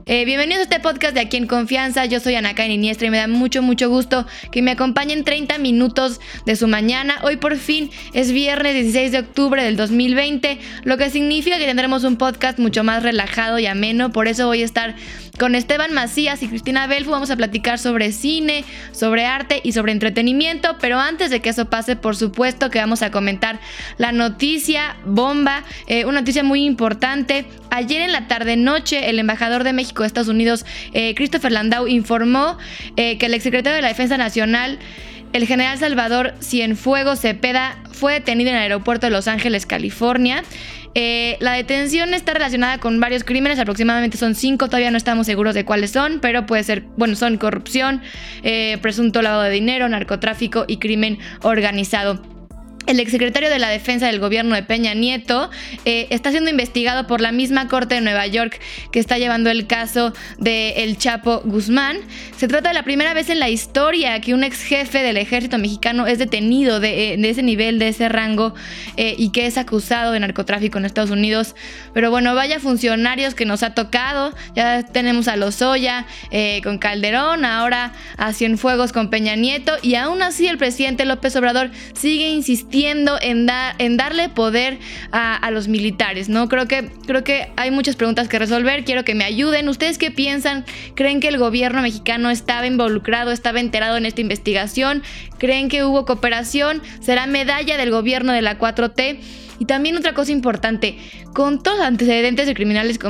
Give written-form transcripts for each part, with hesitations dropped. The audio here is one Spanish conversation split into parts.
Bienvenidos a este podcast de Aquí en Confianza. Yo soy Ana Karen Iniestra y me da mucho gusto que me acompañen 30 minutos de su mañana. Hoy por fin es viernes 16 de octubre del 2020, lo que significa que tendremos un podcast mucho más relajado y ameno. Por eso voy a estar con Esteban Macías y Cristina Belfu. Vamos a platicar sobre cine, sobre arte y sobre entretenimiento. Pero antes de que eso pase, por supuesto que vamos a comentar la noticia bomba, una noticia muy importante. Ayer en la tarde-noche, el embajador de México de Estados Unidos, Christopher Landau, informó que el exsecretario de la Defensa Nacional, el general Salvador Cienfuegos Cepeda, fue detenido en el aeropuerto de Los Ángeles, California. La detención está relacionada con varios crímenes, aproximadamente son 5, todavía no estamos seguros de cuáles son, pero puede ser, son corrupción, presunto lavado de dinero, narcotráfico y crimen organizado. El exsecretario de la Defensa del gobierno de Peña Nieto está siendo investigado por la misma Corte de Nueva York que está llevando el caso de El Chapo Guzmán. Se trata de la primera vez en la historia que un ex jefe del ejército mexicano es detenido de ese nivel, de ese rango, y que es acusado de narcotráfico en Estados Unidos. Pero bueno, vaya funcionarios que nos ha tocado. Ya tenemos a Lozoya con Calderón, ahora a Cienfuegos con Peña Nieto, y aún así el presidente López Obrador sigue insistiendo en darle poder a los militares, ¿no? Creo que hay muchas preguntas que resolver. Quiero que me ayuden. ¿Ustedes qué piensan? ¿Creen que el gobierno mexicano estaba involucrado, estaba enterado en esta investigación? ¿Creen que hubo cooperación? ¿Será medalla del gobierno de la 4T? Y también otra cosa importante, con todos los antecedentes de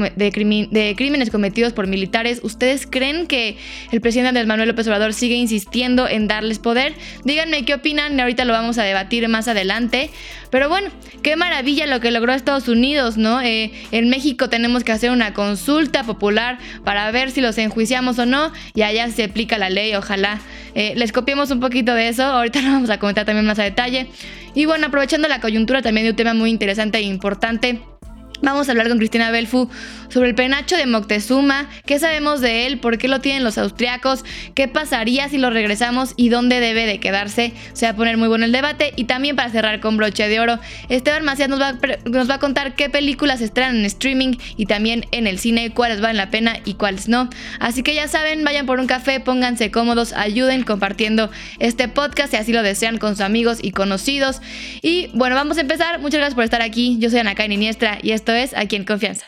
crímenes cometidos por militares, ¿ustedes creen que el presidente Andrés Manuel López Obrador sigue insistiendo en darles poder? Díganme qué opinan, ahorita lo vamos a debatir más adelante. Pero bueno, qué maravilla lo que logró Estados Unidos, ¿no? En México tenemos que hacer una consulta popular para ver si los enjuiciamos o no, y allá se aplica la ley, ojalá. Les copiemos un poquito de eso, ahorita lo vamos a comentar también más a detalle. Y bueno, aprovechando la coyuntura también de un tema muy interesante e importante, vamos a hablar con Cristina Belfu sobre el penacho de Moctezuma. ¿Qué sabemos de él? ¿Por qué lo tienen los austriacos? ¿Qué pasaría si lo regresamos? ¿Y dónde debe de quedarse? Se va a poner muy bueno el debate. Y también, para cerrar con broche de oro, Esteban Macías nos va a contar qué películas se estrenan en streaming y también en el cine, cuáles valen la pena y cuáles no. Así que ya saben, vayan por un café, pónganse cómodos, ayuden compartiendo este podcast si así lo desean con sus amigos y conocidos. Y bueno, vamos a empezar. Muchas gracias por estar aquí. Yo soy Ana Karen Iniestra y esto es Aquí en Confianza.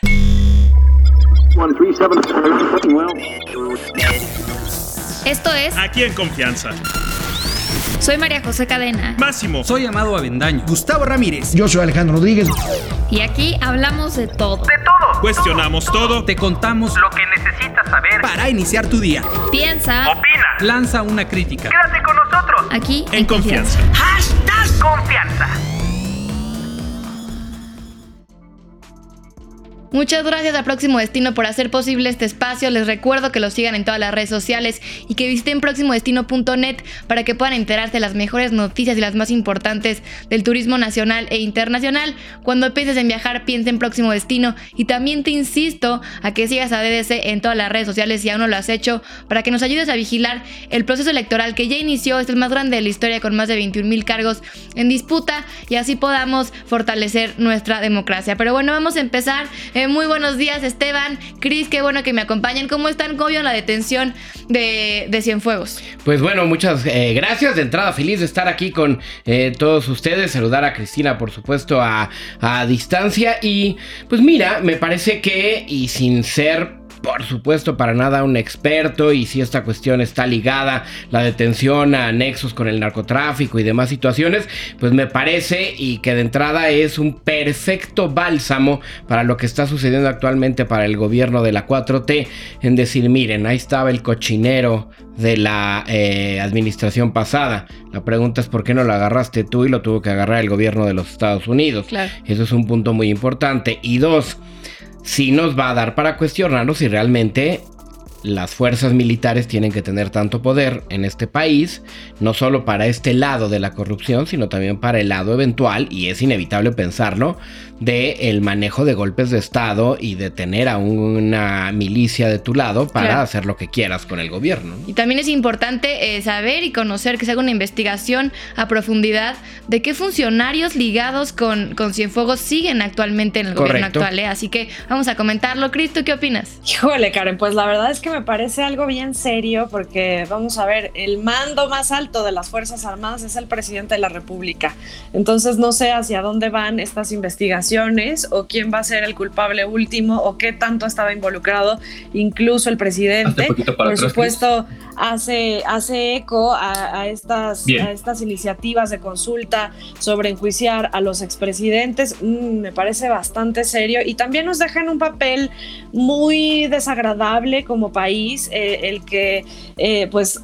Esto es Aquí en Confianza. Soy María José Cadena. Máximo. Soy Amado Avendaño. Gustavo Ramírez. Yo soy Alejandro Rodríguez. Y aquí hablamos de todo. De todo. Cuestionamos todo. Te contamos lo que necesitas saber Para iniciar tu día. Piensa. Opina. Lanza una crítica. Quédate con nosotros. Aquí En Confianza. #Confianza. Muchas gracias a Próximo Destino por hacer posible este espacio. Les recuerdo que lo sigan en todas las redes sociales y que visiten próximodestino.net para que puedan enterarse de las mejores noticias y las más importantes del turismo nacional e internacional. Cuando pienses en viajar, piensa en Próximo Destino. Y también te insisto a que sigas a DDC en todas las redes sociales si aún no lo has hecho, para que nos ayudes a vigilar el proceso electoral que ya inició. Es el más grande de la historia, con más de 21,000 cargos en disputa, y así podamos fortalecer nuestra democracia. Pero bueno, vamos a empezar. Muy buenos días, Esteban, Cris, qué bueno que me acompañan. ¿Cómo están? ¿Cómo vieron la detención de Cienfuegos? Pues bueno, muchas gracias. De entrada, feliz de estar aquí con todos ustedes. Saludar a Cristina, por supuesto, a distancia. Y pues mira, me parece que, y sin ser, por supuesto, para nada un experto, y si esta cuestión está ligada, la detención, a nexos con el narcotráfico y demás situaciones, pues me parece, y que de entrada es un perfecto bálsamo para lo que está sucediendo actualmente para el gobierno de la 4T, en decir, miren, ahí estaba el cochinero de la administración pasada. La pregunta es por qué no lo agarraste tú y lo tuvo que agarrar el gobierno de los Estados Unidos. Claro. Eso es un punto muy importante. Y dos, sí nos va a dar para cuestionarnos si realmente las fuerzas militares tienen que tener tanto poder en este país, no solo para este lado de la corrupción, sino también para el lado eventual, y es inevitable pensarlo, de el manejo de golpes de estado y de tener a una milicia de tu lado para hacer lo que quieras con el gobierno. Y también es importante saber y conocer, que se haga una investigación a profundidad de qué funcionarios ligados con Cienfuegos siguen actualmente en el gobierno actual, ¿eh? Así que vamos a comentarlo. Cris, ¿tú qué opinas? Híjole, Karen, pues la verdad es que me parece algo bien serio, porque vamos a ver, el mando más alto de las Fuerzas Armadas es el presidente de la República. Entonces no sé hacia dónde van estas investigaciones o quién va a ser el culpable último o qué tanto estaba involucrado incluso el presidente. Por supuesto, hace eco a estas iniciativas de consulta sobre enjuiciar a los expresidentes. Me parece bastante serio y también nos deja en un papel muy desagradable como país, el que pues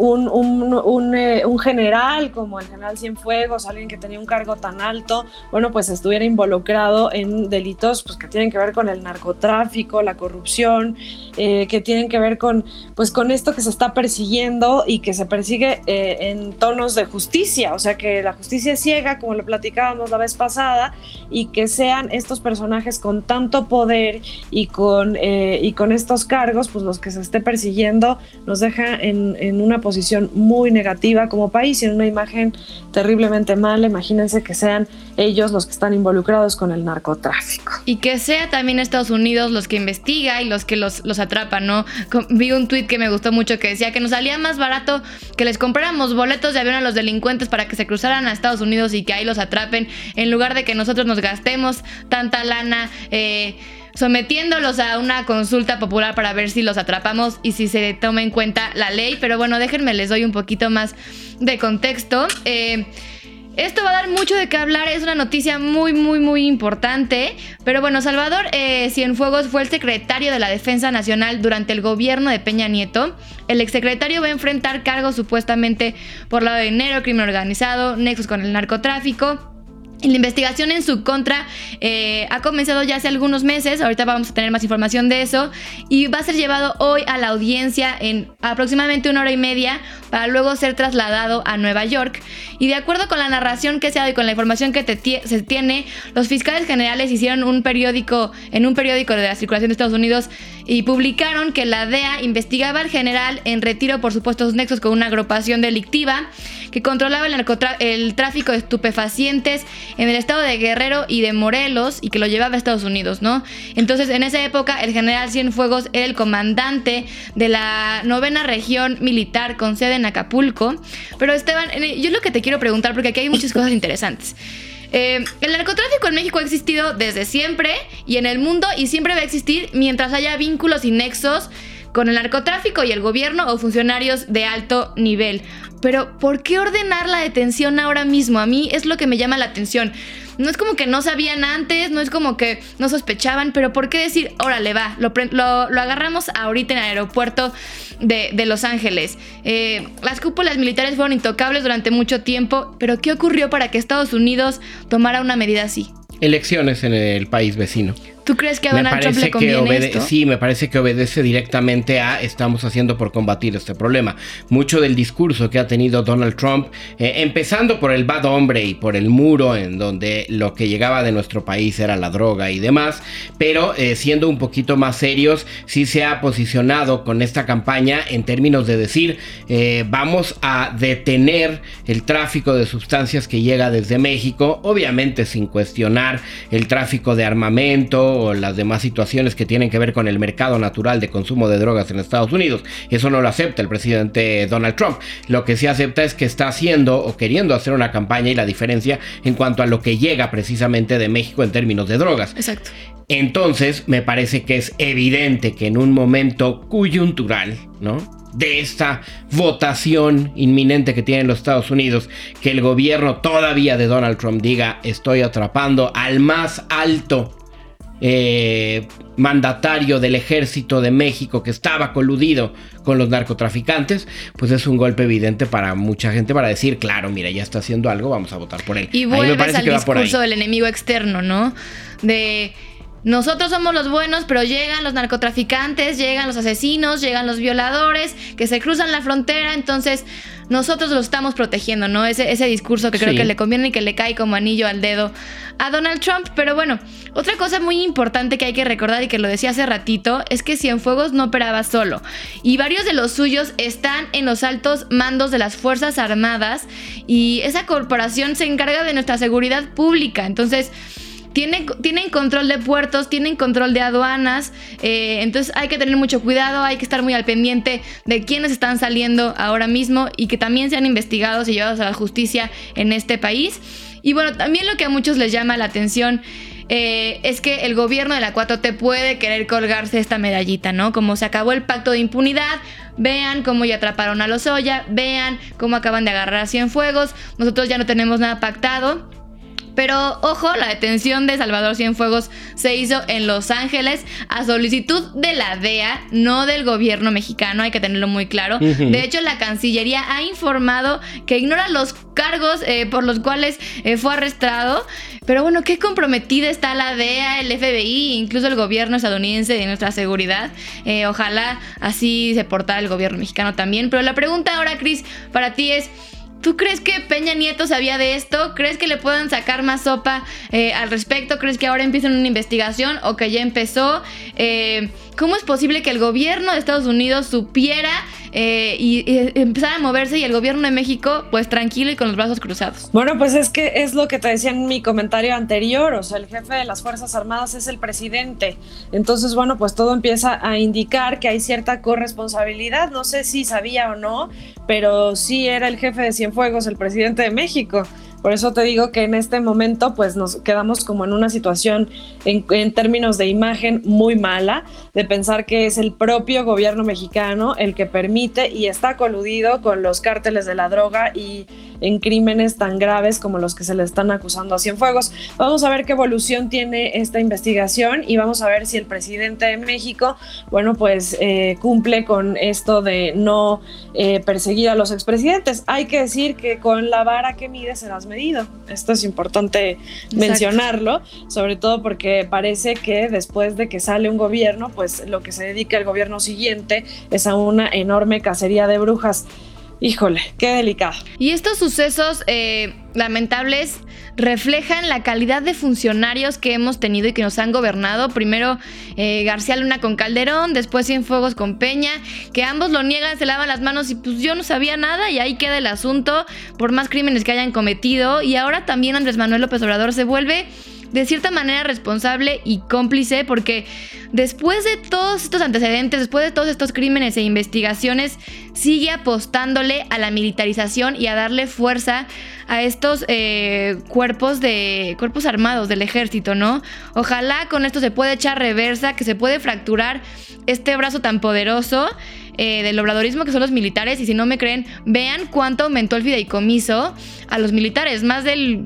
un general como el general Cienfuegos, alguien que tenía un cargo tan alto, bueno, pues estuviera involucrado en delitos pues que tienen que ver con el narcotráfico, la corrupción, que tienen que ver con esto que se está persiguiendo y que se persigue en tonos de justicia, o sea que la justicia es ciega, como lo platicábamos la vez pasada, y que sean estos personajes con tanto poder y con estos cargos, pues los que se esté persiguiendo, nos deja en una posición muy negativa como país y en una imagen terriblemente mala. Imagínense que sean ellos los que están involucrados con el narcotráfico. Y que sea también Estados Unidos los que investiga y los que los atrapan, ¿no? Vi un tuit que me gustó mucho que decía que nos salía más barato que les compráramos boletos de avión a los delincuentes para que se cruzaran a Estados Unidos y que ahí los atrapen, en lugar de que nosotros nos gastemos tanta lana sometiéndolos a una consulta popular para ver si los atrapamos y si se toma en cuenta la ley. Pero bueno, déjenme les doy un poquito más de contexto. Esto va a dar mucho de qué hablar, es una noticia muy, muy, muy importante. Pero bueno, Salvador Cienfuegos fue el secretario de la Defensa Nacional durante el gobierno de Peña Nieto. El exsecretario va a enfrentar cargos supuestamente por lavado de dinero, crimen organizado, nexos con el narcotráfico. La investigación en su contra ha comenzado ya hace algunos meses. Ahorita vamos a tener más información de eso. Y va a ser llevado hoy a la audiencia en aproximadamente 1 hora y media para luego ser trasladado a Nueva York. Y de acuerdo con la narración que se ha dado y con la información que se tiene, los fiscales generales hicieron un periódico de la circulación de Estados Unidos y publicaron que la DEA investigaba al general en retiro por supuestos nexos con una agrupación delictiva que controlaba el tráfico de estupefacientes en el estado de Guerrero y de Morelos y que lo llevaba a Estados Unidos, ¿no? Entonces, en esa época, el general Cienfuegos era el comandante de la 9ª región militar con sede en Acapulco. Pero, Esteban, yo lo que te quiero preguntar, porque aquí hay muchas cosas interesantes. El narcotráfico en México ha existido desde siempre y en el mundo, y siempre va a existir mientras haya vínculos y nexos con el narcotráfico y el gobierno o funcionarios de alto nivel. Pero ¿por qué ordenar la detención ahora mismo? A mí es lo que me llama la atención. No es como que no sabían antes, no es como que no sospechaban, pero ¿por qué decir, órale, va, lo agarramos ahorita en el aeropuerto de Los Ángeles? Las cúpulas militares fueron intocables durante mucho tiempo, pero ¿qué ocurrió para que Estados Unidos tomara una medida así? Elecciones en el país vecino. ¿Tú crees que a Donald Trump le conviene esto? Sí, me parece que obedece directamente a estamos haciendo por combatir este problema. Mucho del discurso que ha tenido Donald Trump, empezando por el bad hombre y por el muro, en donde lo que llegaba de nuestro país era la droga y demás, pero siendo un poquito más serios, sí se ha posicionado con esta campaña en términos de decir, vamos a detener el tráfico de sustancias que llega desde México, obviamente sin cuestionar el tráfico de armamento o las demás situaciones que tienen que ver con el mercado natural de consumo de drogas en Estados Unidos. Eso no lo acepta el presidente Donald Trump. Lo que sí acepta es que está haciendo o queriendo hacer una campaña y la diferencia en cuanto a lo que llega precisamente de México en términos de drogas. Exacto. Entonces, me parece que es evidente que en un momento coyuntural, ¿no?, de esta votación inminente que tienen los Estados Unidos, que el gobierno todavía de Donald Trump diga, estoy atrapando al más alto mandatario del ejército de México que estaba coludido con los narcotraficantes, pues es un golpe evidente para mucha gente para decir, claro, mira, ya está haciendo algo, vamos a votar por él. Y vuelves al discurso del enemigo externo, ¿no? De nosotros somos los buenos, pero llegan los narcotraficantes, llegan los asesinos, llegan los violadores que se cruzan la frontera, entonces nosotros los estamos protegiendo, ¿no? Ese discurso que creo que le conviene y que le cae como anillo al dedo a Donald Trump. Pero bueno, otra cosa muy importante que hay que recordar y que lo decía hace ratito es que Cienfuegos no operaba solo y varios de los suyos están en los altos mandos de las Fuerzas Armadas y esa corporación se encarga de nuestra seguridad pública, entonces tienen control de puertos, tienen control de aduanas, entonces hay que tener mucho cuidado, hay que estar muy al pendiente de quiénes están saliendo ahora mismo y que también sean investigados y llevados a la justicia en este país. Y bueno, también lo que a muchos les llama la atención es que el gobierno de la 4T puede querer colgarse esta medallita, ¿no? Como se acabó el pacto de impunidad, vean cómo ya atraparon a Lozoya, vean cómo acaban de agarrar a Cienfuegos, nosotros ya no tenemos nada pactado. Pero ojo, la detención de Salvador Cienfuegos se hizo en Los Ángeles a solicitud de la DEA, no del gobierno mexicano, hay que tenerlo muy claro. De hecho, la Cancillería ha informado que ignora los cargos por los cuales fue arrestado. Pero bueno, qué comprometida está la DEA, el FBI, incluso el gobierno estadounidense de nuestra seguridad. Ojalá así se portara el gobierno mexicano también. Pero la pregunta ahora, Cris, para ti es: ¿tú crees que Peña Nieto sabía de esto? ¿Crees que le puedan sacar más sopa al respecto? ¿Crees que ahora empiezan una investigación o que ya empezó? ¿Cómo es posible que el gobierno de Estados Unidos supiera y empezara a moverse y el gobierno de México pues tranquilo y con los brazos cruzados? Bueno, pues es que es lo que te decía en mi comentario anterior, o sea, el jefe de las Fuerzas Armadas es el presidente, entonces bueno, pues todo empieza a indicar que hay cierta corresponsabilidad, no sé si sabía o no, pero sí era el jefe de Cienfuegos, el presidente de México. Por eso te digo que en este momento pues nos quedamos como en una situación en términos de imagen muy mala, de pensar que es el propio gobierno mexicano el que permite y está coludido con los cárteles de la droga y en crímenes tan graves como los que se le están acusando a Cienfuegos. Vamos a ver qué evolución tiene esta investigación y vamos a ver si el presidente de México, bueno, pues cumple con esto de no perseguir a los expresidentes. Hay que decir que con la vara que mide serás medido. Esto es importante mencionarlo, sobre todo porque parece que después de que sale un gobierno, pues lo que se dedica el gobierno siguiente es a una enorme cacería de brujas. Híjole, qué delicado. Y estos sucesos lamentables reflejan la calidad de funcionarios que hemos tenido y que nos han gobernado. Primero García Luna con Calderón, después Cienfuegos con Peña, que ambos lo niegan, se lavan las manos y pues yo no sabía nada y ahí queda el asunto por más crímenes que hayan cometido. Y ahora también Andrés Manuel López Obrador se vuelve de cierta manera responsable y cómplice, porque después de todos estos antecedentes, después de todos estos crímenes e investigaciones, sigue apostándole a la militarización y a darle fuerza a estos cuerpos armados del ejército, ¿no? Ojalá con esto se pueda echar reversa, que se puede fracturar este brazo tan poderoso del obradorismo que son los militares. Y si no me creen, vean cuánto aumentó el fideicomiso a los militares, más del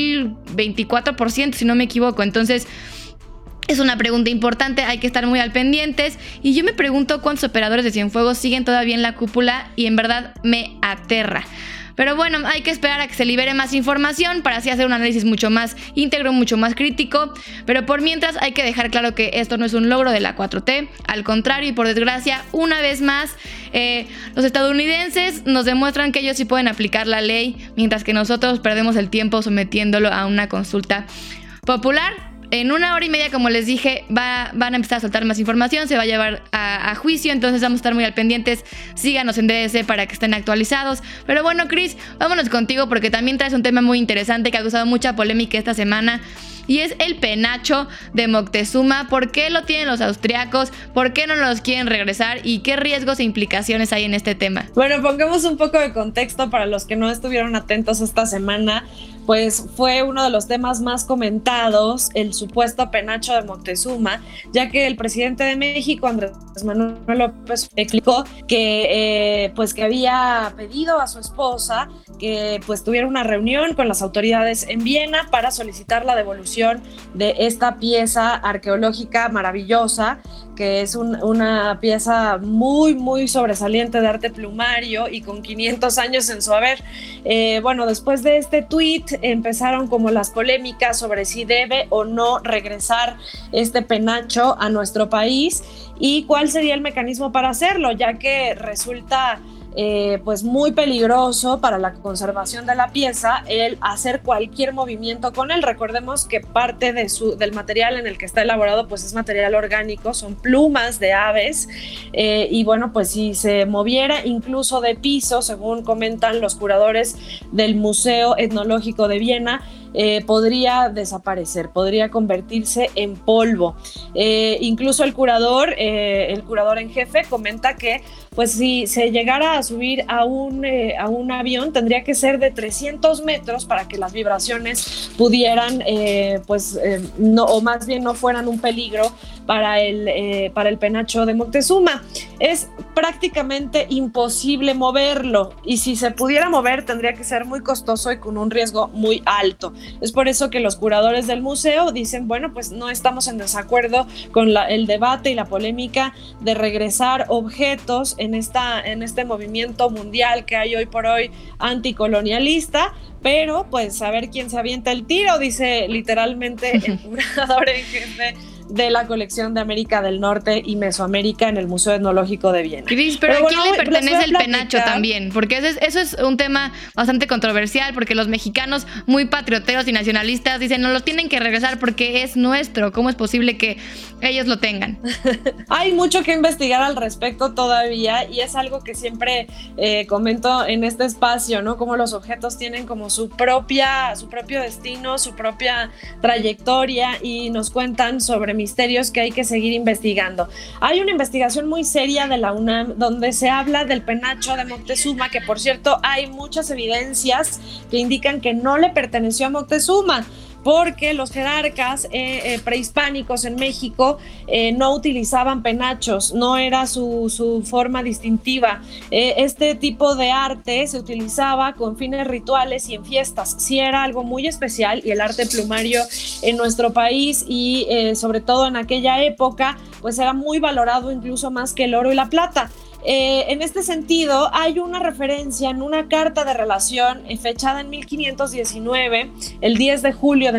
1024%, si no me equivoco. Entonces es una pregunta importante, hay que estar muy al pendientes. Y yo me pregunto cuántos operadores de Cienfuegos siguen todavía en la cúpula y en verdad me aterra. Pero bueno, hay que esperar a que se libere más información para así hacer un análisis mucho más íntegro, mucho más crítico. Pero por mientras hay que dejar claro que esto no es un logro de la 4T. Al contrario, y por desgracia, una vez más, los estadounidenses nos demuestran que ellos sí pueden aplicar la ley, mientras que nosotros perdemos el tiempo sometiéndolo a una consulta popular. En 1 hora y media, como les dije, van a empezar a soltar más información, se va a llevar a juicio, entonces vamos a estar muy al pendientes. Síganos en DDC para que estén actualizados. Pero bueno, Cris, vámonos contigo porque también traes un tema muy interesante que ha causado mucha polémica esta semana. Y es el penacho de Moctezuma. ¿Por qué lo tienen los austriacos? ¿Por qué no los quieren regresar? ¿Y qué riesgos e implicaciones hay en este tema? Bueno, pongamos un poco de contexto para los que no estuvieron atentos esta semana. Pues fue uno de los temas más comentados, el supuesto penacho de Moctezuma, ya que el presidente de México, Andrés Manuel López, explicó que que había pedido a su esposa que pues tuviera una reunión con las autoridades en Viena para solicitar la devolución de esta pieza arqueológica maravillosa, que es una pieza muy, muy sobresaliente de arte plumario y con 500 años en su haber. Bueno, después de este tuit empezaron como las polémicas sobre si debe o no regresar este penacho a nuestro país y cuál sería el mecanismo para hacerlo, ya que resulta pues muy peligroso para la conservación de la pieza el hacer cualquier movimiento con él. Recordemos que parte del material en el que está elaborado pues es material orgánico, son plumas de aves y bueno, pues si se moviera incluso de piso, según comentan los curadores del Museo Etnológico de Viena, podría desaparecer, podría convertirse en polvo. Incluso el curador en jefe comenta que pues si se llegara a subir a un avión tendría que ser de 300 metros para que las vibraciones pudieran no, o más bien no fueran un peligro para el penacho de Moctezuma. Es prácticamente imposible moverlo y si se pudiera mover tendría que ser muy costoso y con un riesgo muy alto. Es por eso que los curadores del museo dicen, bueno, pues no estamos en desacuerdo con el debate y la polémica de regresar objetos en este movimiento mundial que hay hoy por hoy anticolonialista, pero pues a ver quién se avienta el tiro, dice literalmente el curador en jefe de la colección de América del Norte y Mesoamérica en el Museo Etnológico de Viena. Cris, pero ¿a quién le pertenece el penacho también? Porque eso es un tema bastante controversial, porque los mexicanos muy patrioteros y nacionalistas dicen, no lo tienen que regresar porque es nuestro. ¿Cómo es posible que ellos lo tengan? Hay mucho que investigar al respecto todavía y es algo que siempre comento en este espacio, ¿no? Cómo los objetos tienen como su propio destino, su propia trayectoria y nos cuentan sobre misterios que hay que seguir investigando. Hay una investigación muy seria de la UNAM donde se habla del penacho de Moctezuma, que por cierto hay muchas evidencias que indican que no le perteneció a Moctezuma, porque los jerarcas prehispánicos en México no utilizaban penachos, no era su forma distintiva. Este tipo de arte se utilizaba con fines rituales y en fiestas. Sí era algo muy especial y el arte plumario en nuestro país y sobre todo en aquella época pues era muy valorado incluso más que el oro y la plata. En este sentido, hay una referencia en una carta de relación fechada en 1519, el 10 de julio de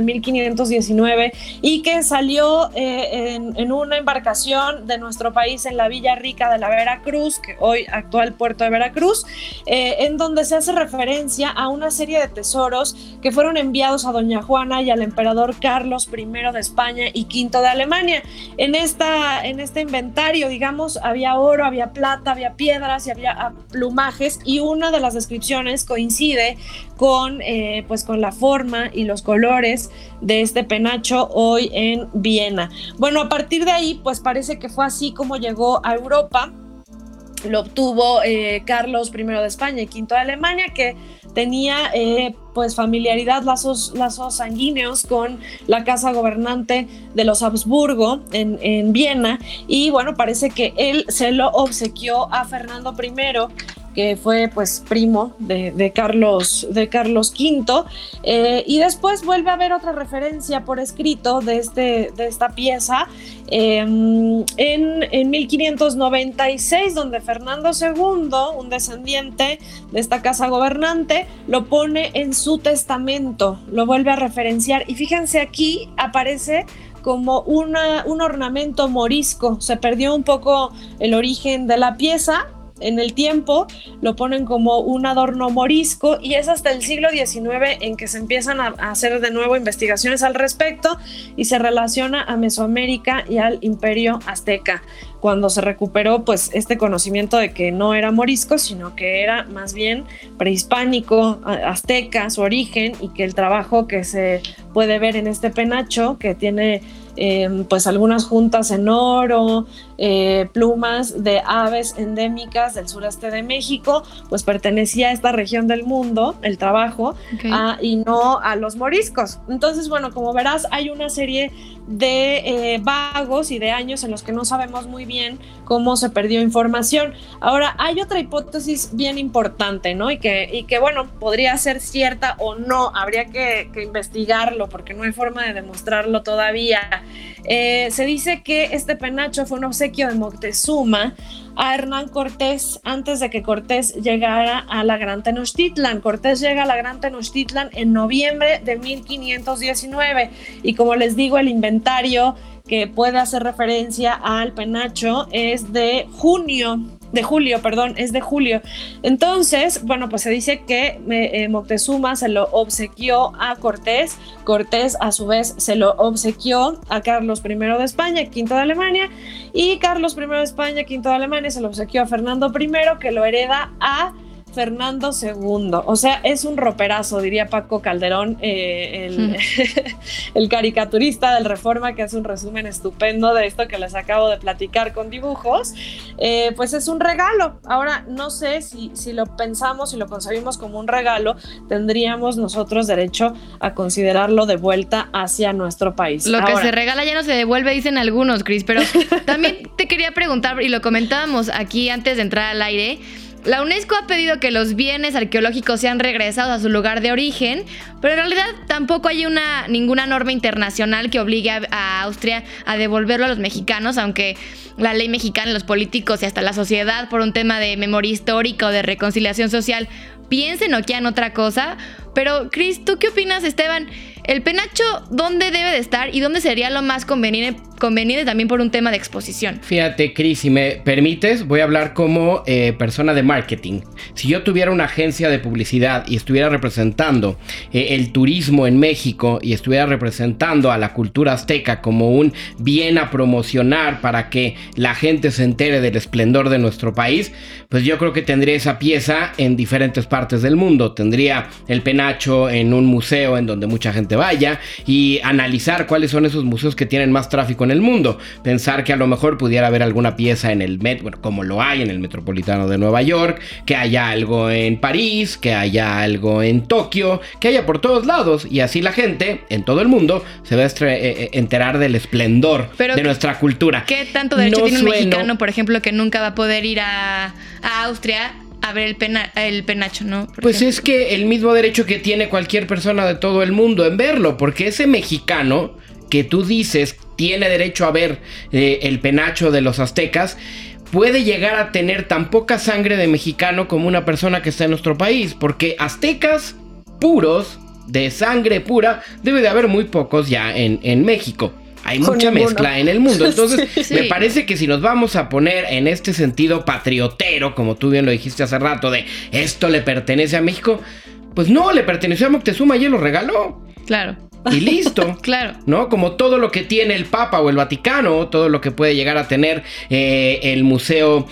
1519, y que salió en una embarcación de nuestro país en la Villa Rica de la Veracruz, que hoy actual puerto de Veracruz, en donde se hace referencia a una serie de tesoros que fueron enviados a Doña Juana y al emperador Carlos I de España y V de Alemania. En este inventario, digamos, había oro, había plata, había piedras y había plumajes, y una de las descripciones coincide con la forma y los colores de este penacho hoy en Viena. Bueno, a partir de ahí pues parece que fue así como llegó a Europa. Lo obtuvo Carlos I de España y V de Alemania, que tenía familiaridad, lazos sanguíneos con la casa gobernante de los Habsburgo en Viena, y bueno, parece que él se lo obsequió a Fernando I, que fue pues primo de Carlos V, y después vuelve a haber otra referencia por escrito de esta pieza en 1596, donde Fernando II, un descendiente de esta casa gobernante, lo pone en su testamento, lo vuelve a referenciar, y fíjense, aquí aparece como un ornamento morisco. Se perdió un poco el origen de la pieza en el tiempo, lo ponen como un adorno morisco, y es hasta el siglo XIX en que se empiezan a hacer de nuevo investigaciones al respecto y se relaciona a Mesoamérica y al Imperio Azteca, cuando se recuperó pues este conocimiento de que no era morisco, sino que era más bien prehispánico, azteca, su origen, y que el trabajo que se puede ver en este penacho, que tiene pues algunas juntas en oro, plumas de aves endémicas del sureste de México, pues pertenecía a esta región del mundo, el trabajo, okay, y no a los moriscos. Entonces, bueno, como verás, hay una serie de vagos y de años en los que no sabemos muy bien bien cómo se perdió información. Ahora, hay otra hipótesis bien importante, ¿no? Y que bueno, podría ser cierta o no, habría que investigarlo porque no hay forma de demostrarlo todavía. Se dice que este penacho fue un obsequio de Moctezuma a Hernán Cortés antes de que Cortés llegara a la Gran Tenochtitlan. Cortés llega a la Gran Tenochtitlan en noviembre de 1519 y como les digo, el inventario que puede hacer referencia al penacho es de julio. Entonces, bueno, pues se dice que Moctezuma se lo obsequió a Cortés, Cortés a su vez se lo obsequió a Carlos I de España, V de Alemania, y Carlos I de España, V de Alemania se lo obsequió a Fernando I, que lo hereda a Fernando II. O sea, es un roperazo, diría Paco Calderón, el caricaturista del Reforma, que hace un resumen estupendo de esto que les acabo de platicar con dibujos. Pues es un regalo. Ahora, no sé si lo pensamos, si lo concebimos como un regalo, tendríamos nosotros derecho a considerarlo de vuelta hacia nuestro país. Lo que se regala ya no se devuelve, dicen algunos, Cris, pero también te quería preguntar, y lo comentábamos aquí antes de entrar al aire. La UNESCO ha pedido que los bienes arqueológicos sean regresados a su lugar de origen, pero en realidad tampoco hay ninguna norma internacional que obligue a Austria a devolverlo a los mexicanos, aunque la ley mexicana, los políticos y hasta la sociedad, por un tema de memoria histórica o de reconciliación social, piensen o quieran otra cosa. Pero, Cris, ¿tú qué opinas, Esteban? ¿El penacho dónde debe de estar y dónde sería lo más conveniente también por un tema de exposición? Fíjate, Cris, si me permites, voy a hablar como persona de marketing. Si yo tuviera una agencia de publicidad y estuviera representando el turismo en México y estuviera representando a la cultura azteca como un bien a promocionar para que la gente se entere del esplendor de nuestro país, pues yo creo que tendría esa pieza en diferentes partes del mundo. Tendría el penacho en un museo en donde mucha gente vaya y analizar cuáles son esos museos que tienen más tráfico en el mundo. Pensar que a lo mejor pudiera haber alguna pieza en el como lo hay en el Metropolitano de Nueva York, que haya algo en París, que haya algo en Tokio, que haya por todos lados, y así la gente en todo el mundo se va a enterar del esplendor de nuestra cultura. ¿Qué tanto derecho tiene un mexicano, por ejemplo, que nunca va a poder ir a Austria a ver el penacho, ¿no? Pues es que el mismo derecho que tiene cualquier persona de todo el mundo en verlo, porque ese mexicano que tú dices tiene derecho a ver el penacho de los aztecas, puede llegar a tener tan poca sangre de mexicano como una persona que está en nuestro país, porque aztecas puros, de sangre pura, debe de haber muy pocos ya en México. Hay mucha mezcla en el mundo. Entonces, sí. Me parece que si nos vamos a poner en este sentido patriotero, como tú bien lo dijiste hace rato, de esto le pertenece a México, pues no, le perteneció a Moctezuma y él lo regaló. Claro. Y listo. Claro. ¿No? Como todo lo que tiene el Papa o el Vaticano, todo lo que puede llegar a tener el museo,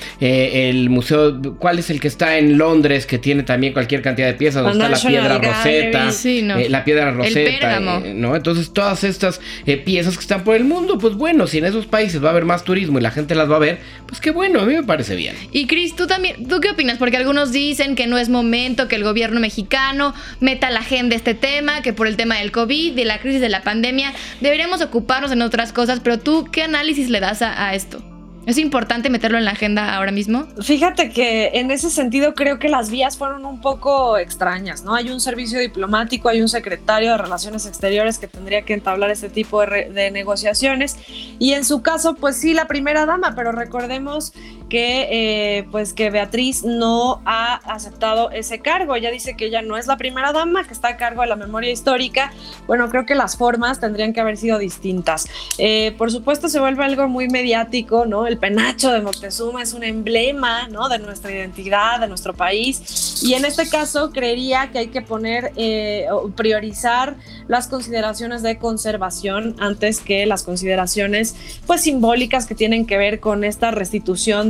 ¿cuál es el que está en Londres? Que tiene también cualquier cantidad de piezas, donde está la piedra Rosetta, sí, no. La piedra Rosetta, el Pérgamo. ¿no? Entonces todas estas piezas que están por el mundo, pues bueno, si en esos países va a haber más turismo y la gente las va a ver, pues qué bueno, a mí me parece bien. Y Cris, ¿tú qué opinas? Porque algunos dicen que no es momento que el gobierno mexicano meta a la agenda este tema, que por el tema del COVID, de la crisis de la pandemia, deberíamos ocuparnos en otras cosas, pero tú, ¿qué análisis le das a esto? ¿Es importante meterlo en la agenda ahora mismo? Fíjate que en ese sentido creo que las vías fueron un poco extrañas, ¿no? Hay un servicio diplomático, hay un secretario de Relaciones Exteriores que tendría que entablar este tipo de negociaciones, y en su caso, pues sí, la primera dama, pero recordemos que Beatriz no ha aceptado ese cargo. Ella dice que ella no es la primera dama, que está a cargo de la memoria histórica. Bueno, creo que las formas tendrían que haber sido distintas. Por supuesto, se vuelve algo muy mediático, ¿no? El penacho de Moctezuma es un emblema, ¿no?, de nuestra identidad, de nuestro país, y en este caso creería que hay que priorizar las consideraciones de conservación antes que las consideraciones pues simbólicas que tienen que ver con esta restitución de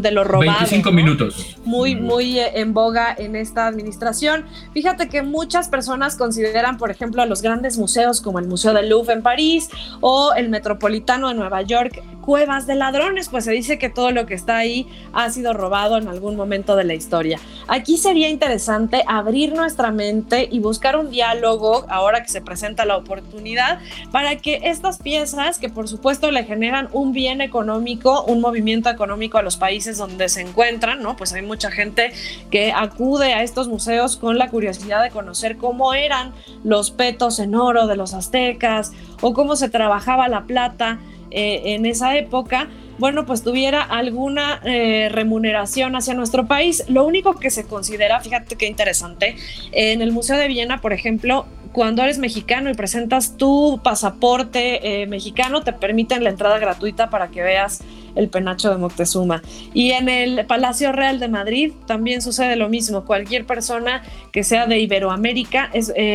de lo robado. 25 minutos. Muy en boga en esta administración. Fíjate que muchas personas consideran, por ejemplo, a los grandes museos como el Museo del Louvre en París o el Metropolitano de Nueva York, cuevas de ladrones, pues se dice que todo lo que está ahí ha sido robado en algún momento de la historia. Aquí sería interesante abrir nuestra mente y buscar un diálogo, ahora que se presenta la oportunidad, para que estas piezas, que por supuesto le generan un bien económico, un movimiento económico a los países donde se encuentran, ¿no? Pues hay mucha gente que acude a estos museos con la curiosidad de conocer cómo eran los petos en oro de los aztecas o cómo se trabajaba la plata en esa época. Bueno, pues tuviera alguna remuneración hacia nuestro país. Lo único que se considera, fíjate qué interesante, en el Museo de Viena, por ejemplo, cuando eres mexicano y presentas tu pasaporte mexicano, te permiten la entrada gratuita para que veas el penacho de Moctezuma. Y en el Palacio Real de Madrid también sucede lo mismo. Cualquier persona que sea de Iberoamérica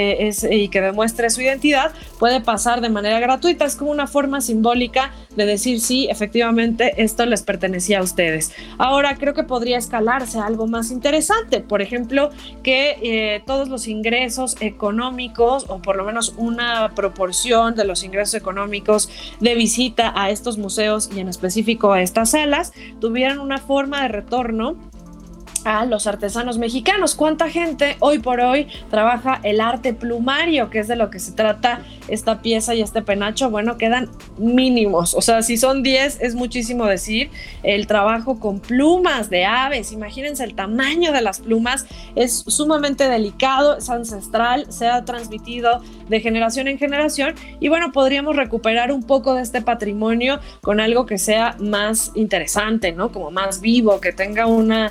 y que demuestre su identidad puede pasar de manera gratuita. Es como una forma simbólica de decir sí, efectivamente, esto les pertenecía a ustedes. Ahora creo que podría escalarse a algo más interesante. Por ejemplo, que todos los ingresos económicos, o por lo menos una proporción de los ingresos económicos de visita a estos museos y en específico a estas salas, tuvieran una forma de retorno a los artesanos mexicanos. ¿Cuánta gente hoy por hoy trabaja el arte plumario, que es de lo que se trata esta pieza y este penacho? Bueno, quedan mínimos. O sea, si son 10, es muchísimo decir. El trabajo con plumas de aves, imagínense el tamaño de las plumas, es sumamente delicado, es ancestral, se ha transmitido de generación en generación y bueno, podríamos recuperar un poco de este patrimonio con algo que sea más interesante, ¿no? Como más vivo, que tenga una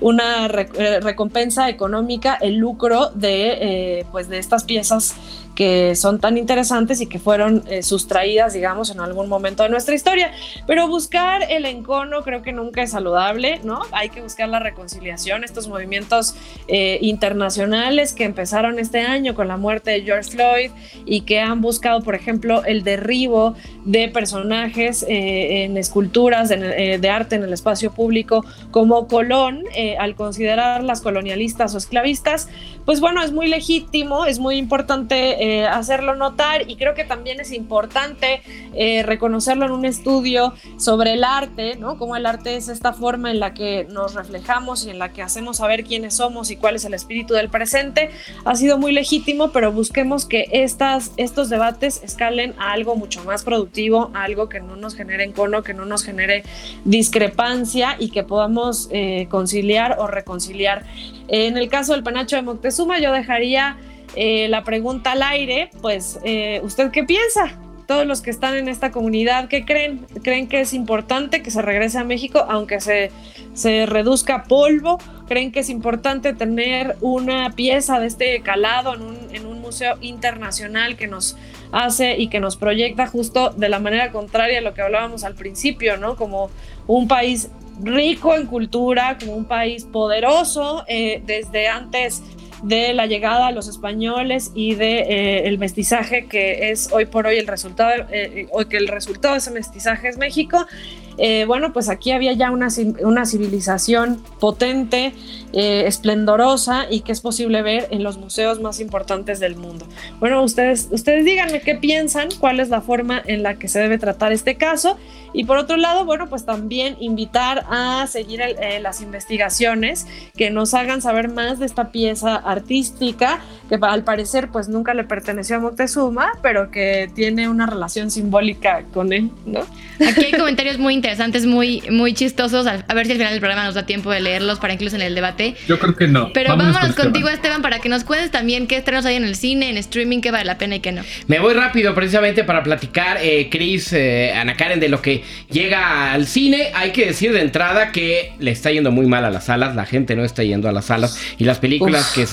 recompensa económica, el lucro de estas piezas que son tan interesantes y que fueron sustraídas, digamos, en algún momento de nuestra historia. Pero buscar el encono creo que nunca es saludable, ¿no? Hay que buscar la reconciliación. Estos movimientos internacionales que empezaron este año con la muerte de George Floyd y que han buscado, por ejemplo, el derribo de personajes en esculturas de arte en el espacio público como Colón, al considerarlas colonialistas o esclavistas, pues bueno, es muy legítimo, es muy importante hacerlo notar y creo que también es importante reconocerlo en un estudio sobre el arte, ¿no? Como el arte es esta forma en la que nos reflejamos y en la que hacemos saber quiénes somos y cuál es el espíritu del presente. Ha sido muy legítimo, pero busquemos que estos debates escalen a algo mucho más productivo, a algo que no nos genere encono, que no nos genere discrepancia y que podamos conciliar o reconciliar. En el caso del penacho de Moctezuma, yo dejaría la pregunta al aire, pues, ¿usted qué piensa? Todos los que están en esta comunidad, ¿qué creen? ¿Creen que es importante que se regrese a México, aunque se reduzca a polvo? ¿Creen que es importante tener una pieza de este calado en un museo internacional que nos hace y que nos proyecta justo de la manera contraria a lo que hablábamos al principio, ¿no? Como un país rico en cultura, como un país poderoso desde antes de la llegada a los españoles y de el mestizaje que es hoy por hoy el resultado, o que el resultado de ese mestizaje es México. Bueno, pues aquí había ya una civilización potente, esplendorosa y que es posible ver en los museos más importantes del mundo. Bueno, ustedes díganme qué piensan, cuál es la forma en la que se debe tratar este caso y por otro lado, bueno, pues también invitar a seguir las investigaciones que nos hagan saber más de esta pieza artística que al parecer pues nunca le perteneció a Moctezuma, pero que tiene una relación simbólica con él, ¿no? Aquí hay comentarios muy interesantes, muy, muy chistosos. A ver si al final del programa nos da tiempo de leerlos para incluso en el debate. Yo creo que no. Pero vámonos contigo, Esteban, para que nos cuentes también qué estrenos hay en el cine, en streaming, qué vale la pena y qué no. Me voy rápido precisamente para platicar, Chris, Ana Karen, de lo que llega al cine. Hay que decir de entrada que le está yendo muy mal a las salas. La gente no está yendo a las salas y las películas que se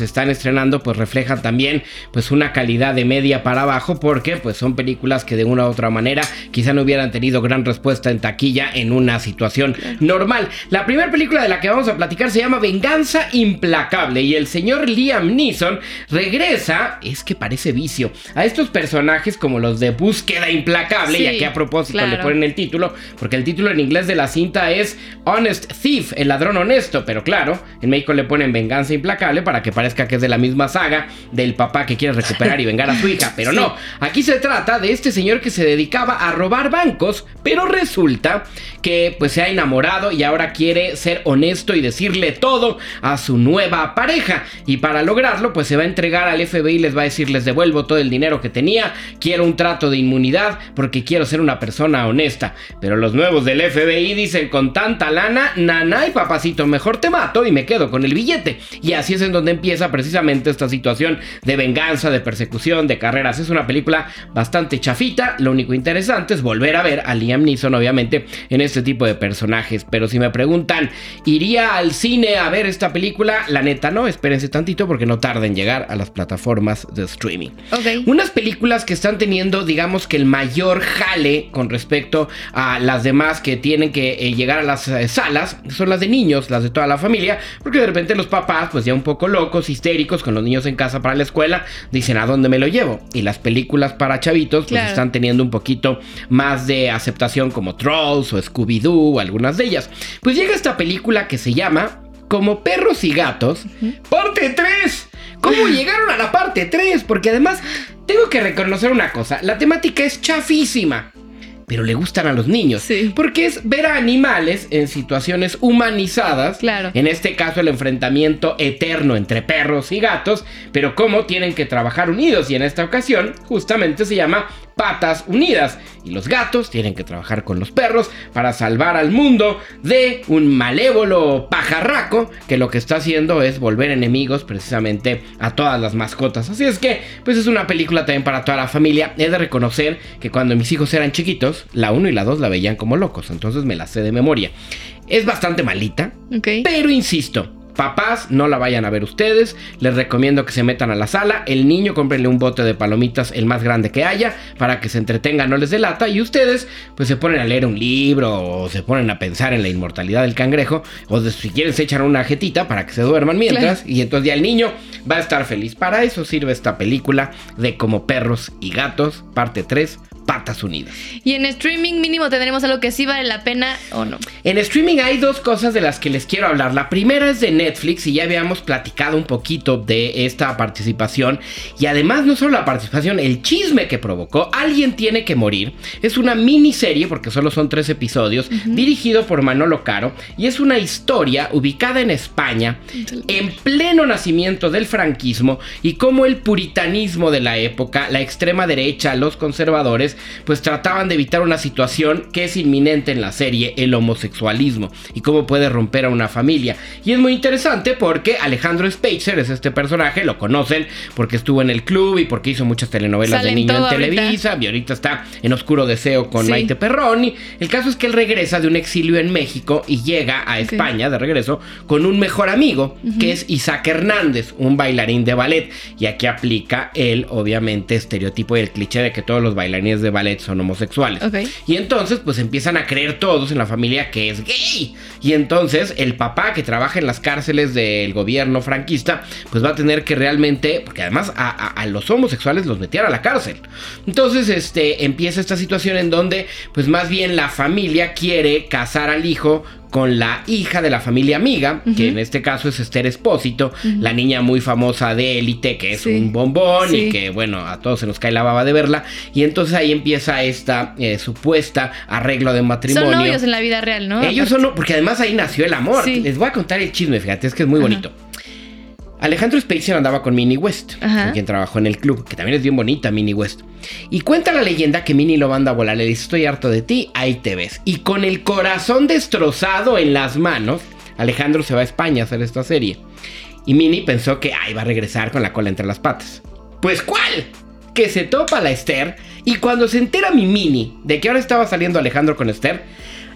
están estrenando pues reflejan también pues una calidad de media para abajo, porque pues son películas que de una u otra manera quizá no hubieran tenido gran respuesta en taquilla en una situación normal. La primera película de la que vamos a platicar se llama Venganza Implacable, y el señor Liam Neeson regresa, es que parece vicio, a estos personajes como los de Búsqueda Implacable, y aquí a propósito le ponen el título, porque el título en inglés de la cinta es Honest Thief, el ladrón honesto, pero claro, en México le ponen Venganza Implacable para que parezca que es de la misma saga del papá que quiere recuperar y vengar a su hija, pero no, aquí se trata de este señor que se dedicaba a robar bancos, pero resulta que pues se ha enamorado y ahora quiere ser honesto y decirle todo a su nueva pareja, y para lograrlo pues se va a entregar al FBI y les va a decir: les devuelvo todo el dinero que tenía, quiero un trato de inmunidad porque quiero ser una persona honesta. Pero los nuevos del FBI dicen: con tanta lana, nanay papacito, mejor te mato y me quedo con el billete. Y así es en donde empieza precisamente esta situación de venganza, de persecución, de carreras. Es una película bastante chafita, lo único interesante es volver a ver a Liam Neeson obviamente en este tipo de personajes. Pero si me preguntan, ¿iría al cine a ver esta película? La neta no, espérense tantito porque no tarda en llegar a las plataformas de streaming. Unas películas que están teniendo, digamos que el mayor jale con respecto a las demás que tienen que llegar a las salas, son las de niños, las de toda la familia, porque de repente los papás, pues ya un poco locos, histéricos, con los niños en casa para la escuela, dicen: ¿a dónde me lo llevo? Y las películas para chavitos, pues están teniendo un poquito más de aceptación, como Trolls o Scooby-Doo o algunas de ellas. Pues llega esta película que se llama Como Perros y Gatos, parte 3. ¿Cómo llegaron a la parte 3? Porque además tengo que reconocer una cosa: la temática es chafísima, pero le gustan a los niños. Porque es ver a animales en situaciones humanizadas. En este caso, el enfrentamiento eterno entre perros y gatos, pero cómo tienen que trabajar unidos. Y en esta ocasión, justamente se llama Patas Unidas. Y los gatos tienen que trabajar con los perros para salvar al mundo de un malévolo pajarraco que lo que está haciendo es volver enemigos precisamente a todas las mascotas. Así es que, pues es una película también para toda la familia. He de reconocer que cuando mis hijos eran chiquitos, la 1 y la 2 la veían como locos, entonces me la sé de memoria. Es bastante malita, pero insisto, papás, no la vayan a ver ustedes. Les recomiendo que se metan a la sala. El niño, cómprenle un bote de palomitas, el más grande que haya, para que se entretengan, no les dé lata. Y ustedes, pues se ponen a leer un libro, o se ponen a pensar en la inmortalidad del cangrejo, o si quieren se echan una jetita para que se duerman mientras. Y entonces ya el niño va a estar feliz. Para eso sirve esta película de Como Perros y Gatos, parte 3. Patas Unidas. Y en streaming mínimo tendremos algo que sí vale la pena o no. En streaming hay dos cosas de las que les quiero hablar. La primera es de Netflix, y ya habíamos platicado un poquito de esta participación. Y además no solo la participación, el chisme que provocó. Alguien tiene que morir. Es una miniserie, porque solo son 3 episodios, dirigido por Manolo Caro, y es una historia ubicada en España, en pleno nacimiento del franquismo, y cómo el puritanismo de la época, la extrema derecha, los conservadores, pues trataban de evitar una situación que es inminente en la serie: el homosexualismo, y cómo puede romper a una familia. Y es muy interesante porque Alejandro Speicher es este personaje, lo conocen porque estuvo en El Club y porque hizo muchas telenovelas de niño en Televisa, y ahorita está en Oscuro Deseo con Maite Perroni. El caso es que él regresa de un exilio en México y llega a España de regreso con un mejor amigo, que es Isaac Hernández, un bailarín de ballet. Y aquí aplica el, obviamente, estereotipo y el cliché de que todos los bailarines de ballet son homosexuales. Y entonces pues empiezan a creer todos en la familia que es gay. Y entonces el papá, que trabaja en las cárceles del gobierno franquista, pues va a tener que realmente, porque además a los homosexuales los metían a la cárcel. Entonces empieza esta situación en donde pues más bien la familia quiere casar al hijo con la hija de la familia amiga, que en este caso es Esther Espósito, la niña muy famosa de Élite, que es un bombón y que, bueno, a todos se nos cae la baba de verla. Y entonces ahí empieza esta supuesta arreglo de matrimonio. Son novios en la vida real, ¿no? Ellos son, porque además ahí nació el amor. Les voy a contar el chisme, fíjate, es que es muy bonito. Alejandro Speicher andaba con Minnie West, con quien trabajó en El Club, que también es bien bonita Minnie West. Y cuenta la leyenda que Minnie lo manda a volar, le dice: estoy harto de ti, ahí te ves. Y con el corazón destrozado en las manos, Alejandro se va a España a hacer esta serie. Y Minnie pensó que va a regresar con la cola entre las patas. Pues ¿cuál? Que se topa la Esther, y cuando se entera mi Minnie de que ahora estaba saliendo Alejandro con Esther,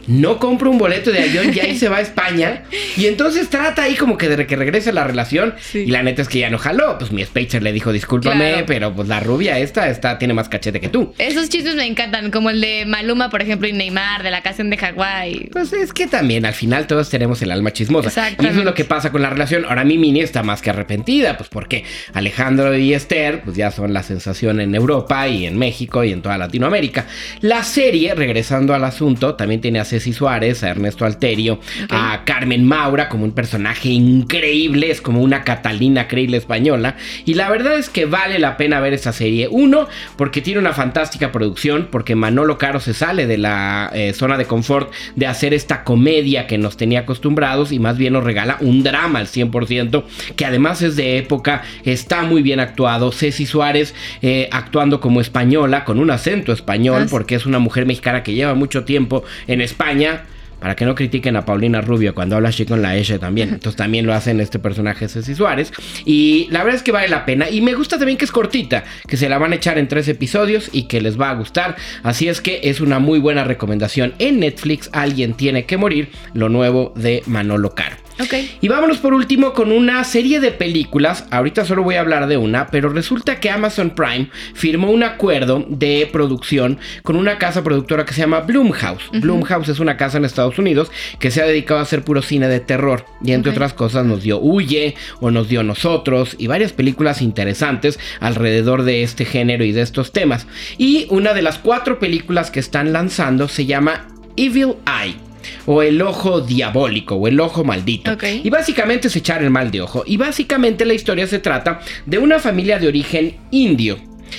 no compra un boleto de avión y ahí se va a España. Y entonces trata ahí como que de que regrese la relación. Sí. Y la neta es que ya no jaló. Pues mi Spacer le dijo, discúlpame, pero pues la rubia esta tiene más cachete que tú. Esos chistes me encantan, como el de Maluma, por ejemplo, y Neymar, de la canción de Hawái. Pues es que también al final todos tenemos el alma chismosa. Y eso es lo que pasa con la relación. Ahora mi Mini está más que arrepentida, pues porque Alejandro y Esther pues ya son la sensación en Europa y en México y en toda Latinoamérica. La serie, regresando al asunto, también tiene a Ceci Suárez, a Ernesto Alterio, a Carmen Maura como un personaje increíble, es como una Catalina Krill española, y la verdad es que vale la pena ver esta serie. Uno, porque tiene una fantástica producción, porque Manolo Caro se sale de la zona de confort de hacer esta comedia que nos tenía acostumbrados y más bien nos regala un drama al 100%, que además es de época, está muy bien actuado. Ceci Suárez actuando como española, con un acento español, porque es una mujer mexicana que lleva mucho tiempo en España. Para que no critiquen a Paulina Rubio cuando habla así con la S también. Entonces también lo hacen este personaje Ceci Suárez. Y la verdad es que vale la pena. Y me gusta también que es cortita, que se la van a echar en 3 episodios y que les va a gustar. Así es que es una muy buena recomendación en Netflix. Alguien tiene que morir, lo nuevo de Manolo Caro. Y vámonos por último con una serie de películas. Ahorita solo voy a hablar de una, pero resulta que Amazon Prime firmó un acuerdo de producción con una casa productora que se llama Blumhouse. Blumhouse es una casa en Estados Unidos que se ha dedicado a hacer puro cine de terror. Y entre otras cosas nos dio Huye o nos dio Nosotros y varias películas interesantes alrededor de este género y de estos temas. Y una de las 4 películas que están lanzando se llama Evil Eye, o el ojo diabólico, o el ojo maldito. Y básicamente es echar el mal de ojo. Y básicamente la historia se trata de una familia de origen indio.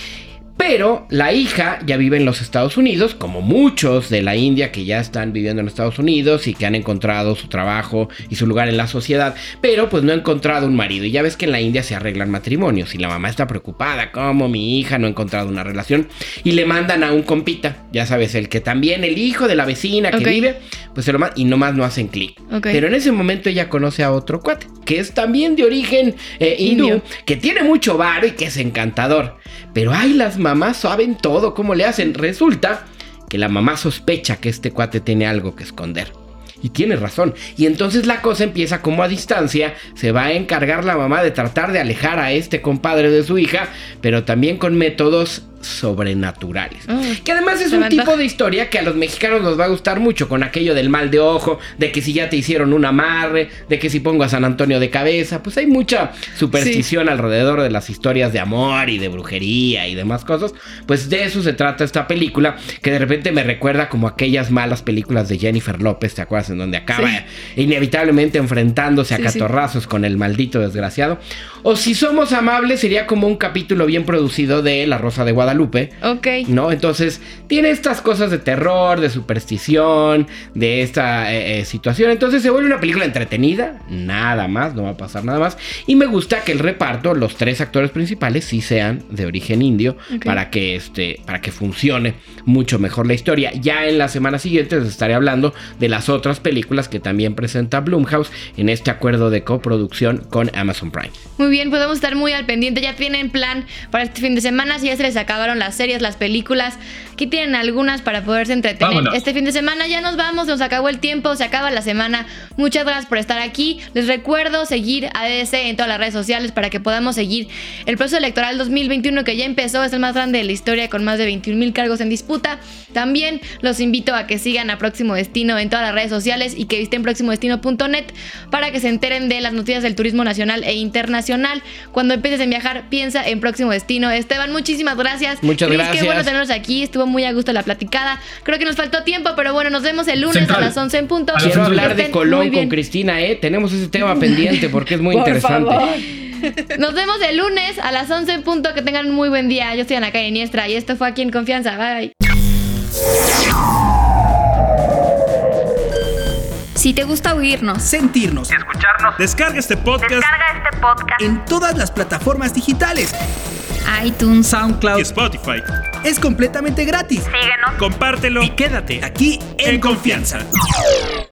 Pero la hija ya vive en los Estados Unidos, como muchos de la India que ya están viviendo en Estados Unidos y que han encontrado su trabajo y su lugar en la sociedad, pero pues no ha encontrado un marido. Y ya ves que en la India se arreglan matrimonios y la mamá está preocupada, como mi hija no ha encontrado una relación, y le mandan a un compita, ya sabes, el que también, el hijo de la vecina que vive, pues se lo mandan y nomás no hacen clic. Pero en ese momento ella conoce a otro cuate, que es también de origen indio, que tiene mucho varo y que es encantador. Pero ay, las mamás saben todo, ¿cómo le hacen? Resulta que la mamá sospecha que este cuate tiene algo que esconder. Y tiene razón. Y entonces la cosa empieza como a distancia. Se va a encargar la mamá de tratar de alejar a este compadre de su hija, pero también con métodos sobrenaturales. Que además es un tipo de historia que a los mexicanos nos va a gustar mucho, con aquello del mal de ojo, de que si ya te hicieron un amarre, de que si pongo a San Antonio de cabeza. Pues hay mucha superstición alrededor de las historias de amor y de brujería y demás cosas. Pues de eso se trata esta película, que de repente me recuerda como aquellas malas películas de Jennifer López, ¿te acuerdas? En donde acaba inevitablemente enfrentándose a catorrazos con el maldito desgraciado. O si somos amables, sería como un capítulo bien producido de La Rosa de Guadalupe. ¿No? Entonces, tiene estas cosas de terror, de superstición, de esta situación. Entonces, se vuelve una película entretenida. Nada más, no va a pasar nada más. Y me gusta que el reparto, los 3 actores principales, sí sean de origen indio. Para que funcione mucho mejor la historia. Ya en la semana siguiente les estaré hablando de las otras películas que también presenta Blumhouse en este acuerdo de coproducción con Amazon Prime. Muy bien, podemos estar muy al pendiente. Ya tienen plan para este fin de semana. Si ya se les acabaron las series, las películas, aquí tienen algunas para poderse entretener. Vámonos. Este fin de semana ya nos vamos, nos acabó el tiempo, se acaba la semana. Muchas gracias por estar aquí. Les recuerdo seguir a ADC en todas las redes sociales para que podamos seguir el proceso electoral 2021 que ya empezó. Es el más grande de la historia, con más de 21,000 cargos en disputa. También los invito a que sigan a Próximo Destino en todas las redes sociales y que visiten próximodestino.net para que se enteren de las noticias del turismo nacional e internacional. Cuando empieces a viajar, piensa en Próximo Destino. Esteban, muchísimas gracias. Muchas gracias. Qué bueno tenerlos aquí. Estuvo muy a gusto la platicada. Creo que nos faltó tiempo, pero bueno, nos vemos el lunes a las 11 en punto. Quiero hablar de Colón con Cristina, Tenemos ese tema pendiente porque es muy interesante. Favor. Nos vemos el lunes a las 11 en punto. Que tengan un muy buen día. Yo soy Ana Karen Iniestra y esto fue Aquí en Confianza. Bye. Si te gusta oírnos, sentirnos, escucharnos, Descarga este podcast en todas las plataformas digitales, iTunes, SoundCloud y Spotify. es completamente gratis. síguenos. Compártelo y quédate Aquí en Confianza.